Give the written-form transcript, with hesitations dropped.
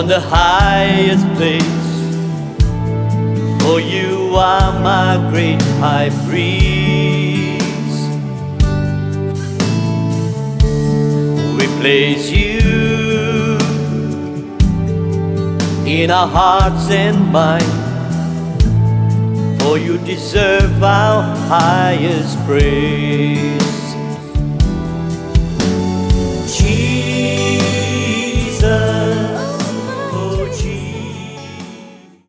on the highest place. For you are my great high priest. We place you in our hearts and minds, for you deserve our highest praise.